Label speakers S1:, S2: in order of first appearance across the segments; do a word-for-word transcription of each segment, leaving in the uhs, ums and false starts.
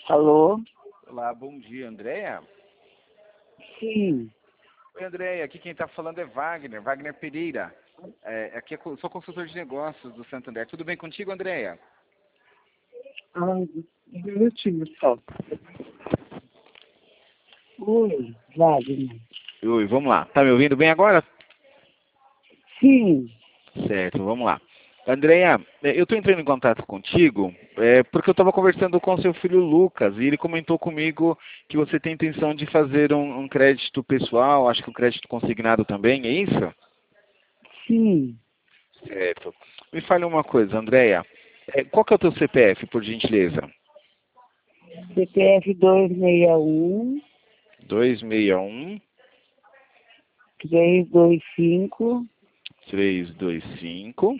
S1: Alô?
S2: Olá, bom dia, Andréia?
S1: Sim.
S2: Oi, Andréia, aqui quem está falando é Wagner, Wagner Pereira. É, aqui é, sou consultor de negócios do Santander. Tudo bem contigo, Andréia?
S1: Ah, um minutinho só. Oi, Wagner.
S2: Oi, vamos lá. Tá me ouvindo bem agora?
S1: Sim.
S2: Certo, vamos lá. Andréia, eu estou entrando em contato contigo é, porque eu estava conversando com seu filho Lucas e ele comentou comigo que você tem intenção de fazer um, um crédito pessoal, acho que um crédito consignado também, é isso?
S1: Sim.
S2: Certo. Me fale uma coisa, Andréia. É, qual que é o teu C P F, por gentileza?
S1: C P F dois seis um,
S2: dois seis um,
S1: três dois cinco,
S2: três dois cinco,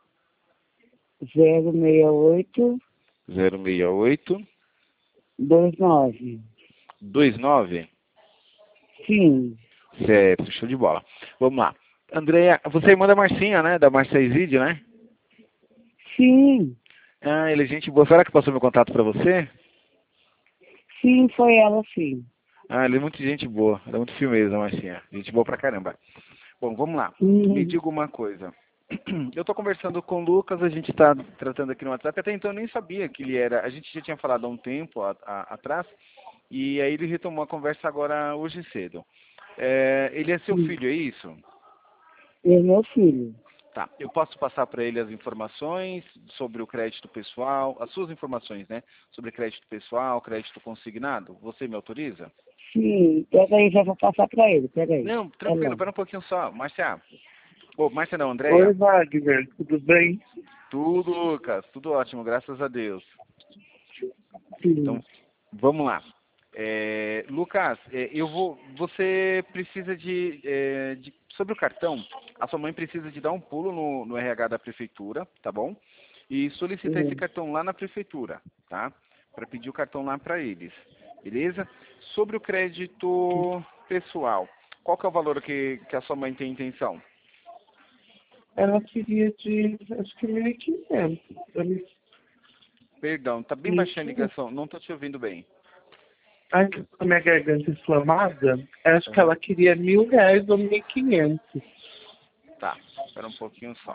S1: zero seis oito,
S2: zero seis oito,
S1: dois nove.
S2: dois nove.
S1: Sim.
S2: Certo, show de bola. Vamos lá. Andréia, você é irmã da Marcinha, né? Da Marcia Izide, né?
S1: Sim.
S2: Ah, ele é gente boa. Será que passou meu contato para você?
S1: Sim, foi ela sim.
S2: Ah, ele é muito gente boa. Ela é muito firmeza, a Marcinha. Gente boa pra caramba. Bom, vamos lá. Me
S1: Hum.
S2: diga uma coisa. Eu estou conversando com o Lucas, a gente está tratando aqui no WhatsApp, até então eu nem sabia que ele era. A gente já tinha falado há um tempo a, a, atrás, e aí ele retomou a conversa agora hoje cedo. É, ele é seu
S1: Sim.
S2: filho, é isso?
S1: É meu filho.
S2: Tá. Eu posso passar para ele as informações sobre o crédito pessoal, as suas informações, né? Sobre crédito pessoal, crédito consignado. Você me autoriza?
S1: Sim. Pega aí, já vou passar pra ele. Pega aí.
S2: Não,
S1: É
S2: tranquilo,
S1: lá.
S2: pera um pouquinho só. Márcia. Ô, Márcia não,
S1: Oi,
S2: Andréia.
S1: Wagner. Tudo bem?
S2: Tudo, Lucas. Tudo ótimo, graças a Deus.
S1: Sim.
S2: Então, vamos lá. É, Lucas, é, eu vou. Você precisa de, é, de- sobre o cartão. A sua mãe precisa de dar um pulo no, no R H da prefeitura, tá bom? E solicitar esse
S1: Sim.
S2: cartão lá na prefeitura, tá? Para pedir o cartão lá para eles, beleza? Sobre o crédito pessoal, qual que é o valor que, que a sua mãe tem intenção?
S1: Ela queria de, acho que mil e quinhentos. Eu me
S2: Perdão, tá bem baixinha a
S1: senti.
S2: ligação, não tô te ouvindo bem.
S1: Ai, que com a minha garganta inflamada, acho que
S2: Aham.
S1: ela queria mil reais ou mil e quinhentos.
S2: Tá, espera um pouquinho só.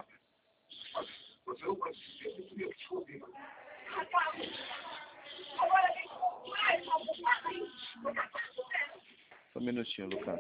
S2: Só um minutinho, Lucas.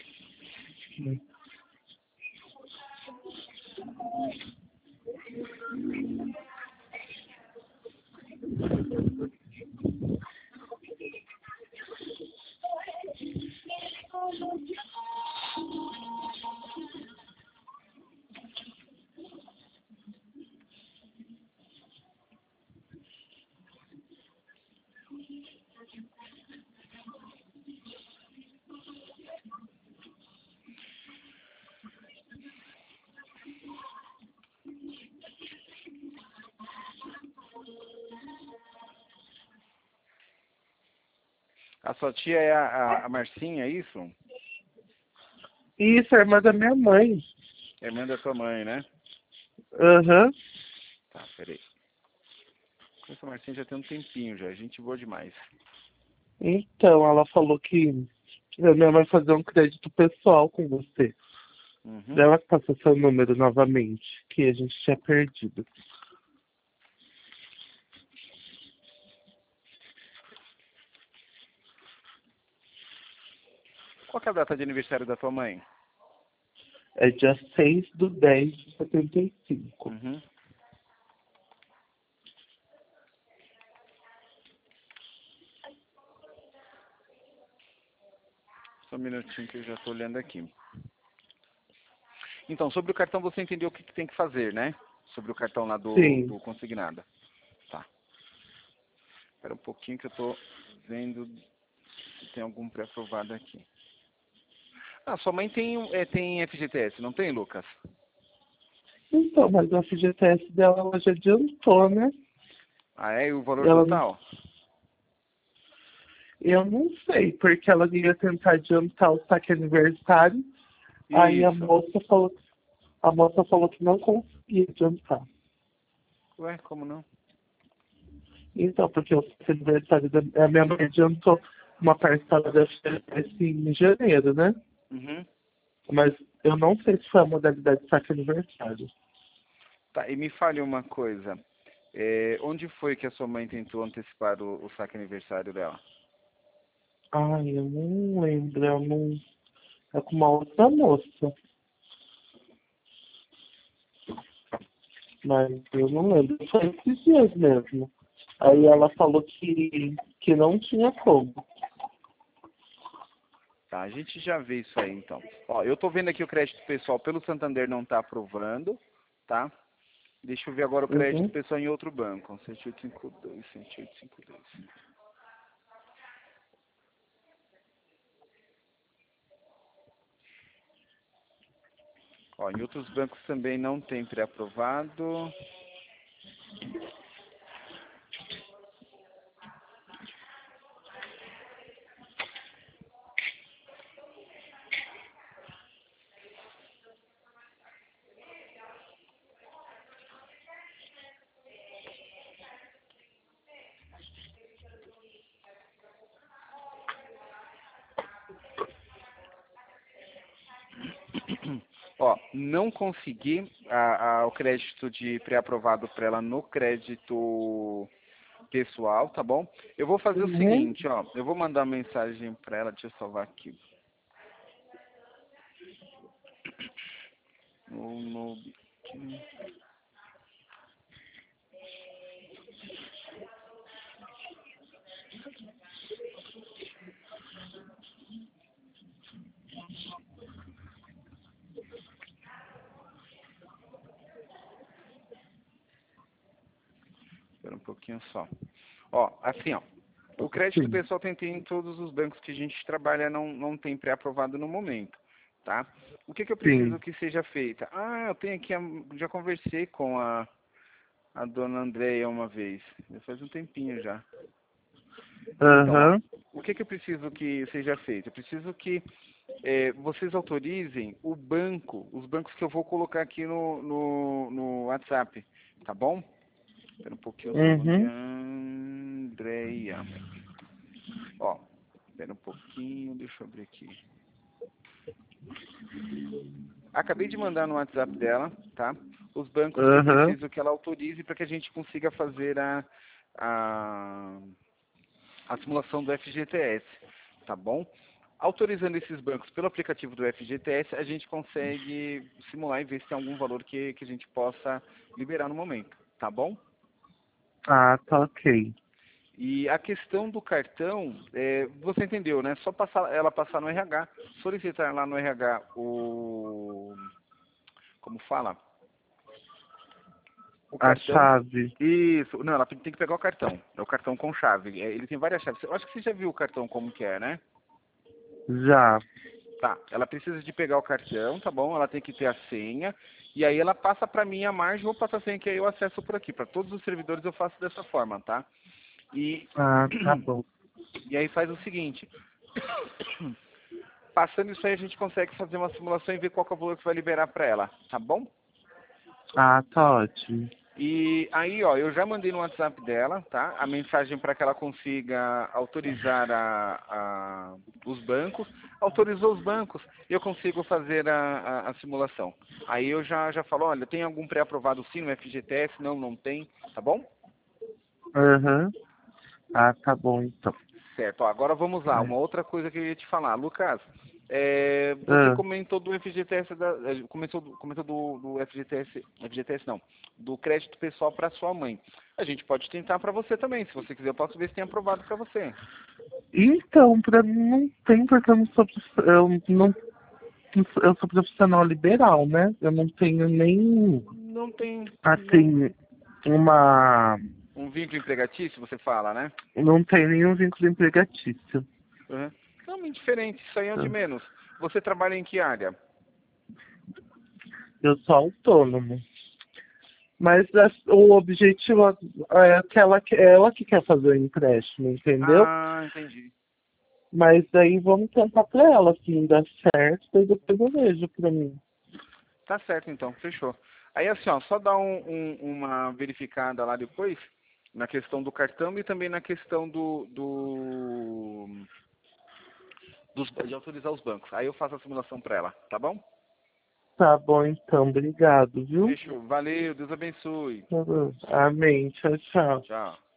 S2: A sua tia é a, a, a Marcinha, é isso?
S1: Isso, é irmã da minha mãe.
S2: É irmã da sua mãe, né?
S1: Aham.
S2: Tá, peraí. Essa Marcinha já tem um tempinho já, gente boa demais.
S1: Então, ela falou que a minha mãe fazer um crédito pessoal com você.
S2: Uhum.
S1: Ela que passou seu número novamente, que a gente tinha perdido.
S2: Qual que é a data de aniversário da tua mãe?
S1: É dia seis do dez de setenta e cinco.
S2: Uhum. Só um minutinho que eu já estou olhando aqui. Então, sobre o cartão você entendeu o que, que tem que fazer, né? Sobre o cartão lá do,
S1: Sim.
S2: do consignado. Tá. Espera um pouquinho que eu estou vendo se tem algum pré-aprovado aqui. Ah, sua mãe tem, um- é, tem F G T S, não tem, Lucas?
S1: Então, mas a F G T S dela ela já adiantou, né?
S2: Ah, é? E o valor
S1: Ela não.
S2: total?
S1: Eu não sei, porque ela ia tentar adiantar o saque aniversário. Aí a
S2: Isso.
S1: moça falou, a moça falou que não conseguia adiantar.
S2: Ué, como não?
S1: Então, porque o aniversário da a minha mãe adiantou uma parcela da F G T S em janeiro, né?
S2: Uhum.
S1: Mas eu não sei se foi a modalidade saque aniversário.
S2: Tá, e me fale uma coisa. É, onde foi que a sua mãe tentou antecipar o, o saque aniversário dela?
S1: Ai, eu não lembro, eu não... É com uma outra moça. Mas eu não lembro, foi esses dias mesmo. Aí ela falou que, que não tinha como.
S2: Tá, a gente já vê isso aí então. Ó, eu tô vendo aqui o crédito pessoal pelo Santander não tá aprovando, tá? Deixa eu ver agora o crédito
S1: Uhum.
S2: pessoal em outro banco. sete oito cinco dois, sete oito cinco dois. Ó, em outros bancos também não tem pré-aprovado. Ó, não consegui a, a- o crédito de pré-aprovado para ela no crédito pessoal, tá bom? Eu vou fazer o
S1: Uhum.
S2: seguinte, ó. Eu vou mandar uma mensagem para ela, deixa eu salvar aqui. No, no, espera um pouquinho só. Ó, assim, ó. O crédito
S1: Sim,
S2: pessoal tem, tem em todos os bancos que a gente trabalha, não, não tem pré-aprovado no momento, tá? O que, que eu preciso
S1: sim.
S2: que seja feita? Ah, eu tenho aqui, a- já conversei com a, a dona Andréia uma vez, já faz um tempinho já. Então, ó,
S1: Aham.
S2: o que, que eu preciso que seja feito? Eu preciso que eh, vocês autorizem o banco, os bancos que eu vou colocar aqui no, no, no WhatsApp, tá bom? Espera um pouquinho só, nome
S1: Uhum.
S2: Andréia. Ó, espera um pouquinho, deixa eu abrir aqui. Acabei de mandar no WhatsApp dela, tá? Os bancos que eu
S1: Aham.
S2: preciso que ela autorize para que a gente consiga fazer a, a, a simulação do F G T S, tá bom? Autorizando esses bancos pelo aplicativo do F G T S, a gente consegue simular e ver se tem algum valor que, que a gente possa liberar no momento, tá bom?
S1: Ah, tá ok.
S2: E a questão do cartão, é, você entendeu, né? Só passar, ela passar no R H, solicitar lá no R H o, como fala? O
S1: A
S2: cartão.
S1: chave.
S2: Isso, não, ela tem tem que pegar o cartão. É o cartão com chave. É, ele tem várias chaves. Eu acho que você já viu o cartão como que é, né?
S1: Já.
S2: Tá, ela precisa de pegar o cartão, tá bom? Ela tem que ter a senha. E aí ela passa para mim a margem, vou passar a senha que aí eu acesso por aqui. Para todos os servidores eu faço dessa forma, tá? E,
S1: Ah, tá bom.
S2: e aí faz o seguinte. Passando isso aí a gente consegue fazer uma simulação e ver qual que é o valor que vai liberar para ela, tá bom?
S1: Ah, tá ótimo.
S2: E aí, ó, eu já mandei no WhatsApp dela, tá? A mensagem para que ela consiga autorizar a, a- os bancos. Autorizou os bancos, eu consigo fazer a, a- a simulação. Aí eu já, já falo, olha, tem algum pré-aprovado sim no F G T S? Não, não tem, tá bom?
S1: Aham. Ah, tá bom então.
S2: Certo, ó, agora vamos lá.
S1: É.
S2: Uma outra coisa que eu ia te falar, Lucas. É, você
S1: Ah,
S2: comentou do F G T S, da, eh, comentou, do- comentou do, do F G T S, F G T S não, do crédito pessoal para sua mãe. A gente pode tentar para você também, se você quiser, eu posso ver se tem aprovado para você.
S1: então, pra mim não tem, porque eu não sou, prof- eu não, eu sou profissional liberal, né? Eu não tenho nem,
S2: Não tem, não,
S1: assim, uma,
S2: um vínculo empregatício, você fala, né?
S1: não tenho nenhum vínculo empregatício.
S2: Uhum. Não, indiferente, isso aí é o de menos. Você trabalha em que área?
S1: Eu sou autônomo. Mas a- o objetivo é que ela, que- é ela que quer fazer o empréstimo, entendeu?
S2: Ah, entendi.
S1: Mas daí vamos tentar pra ela, se dá certo, daí depois eu vejo pra mim.
S2: Tá certo então, fechou. Aí assim, ó, só dá um, um- uma verificada lá depois. Na questão do cartão e também na questão do, do dos, de autorizar os bancos. Aí eu faço a simulação para ela, tá bom?
S1: Tá bom, então. Obrigado, viu?
S2: Fechou. Valeu, Deus abençoe.
S1: Amém. Tchau, tchau.
S2: Tchau.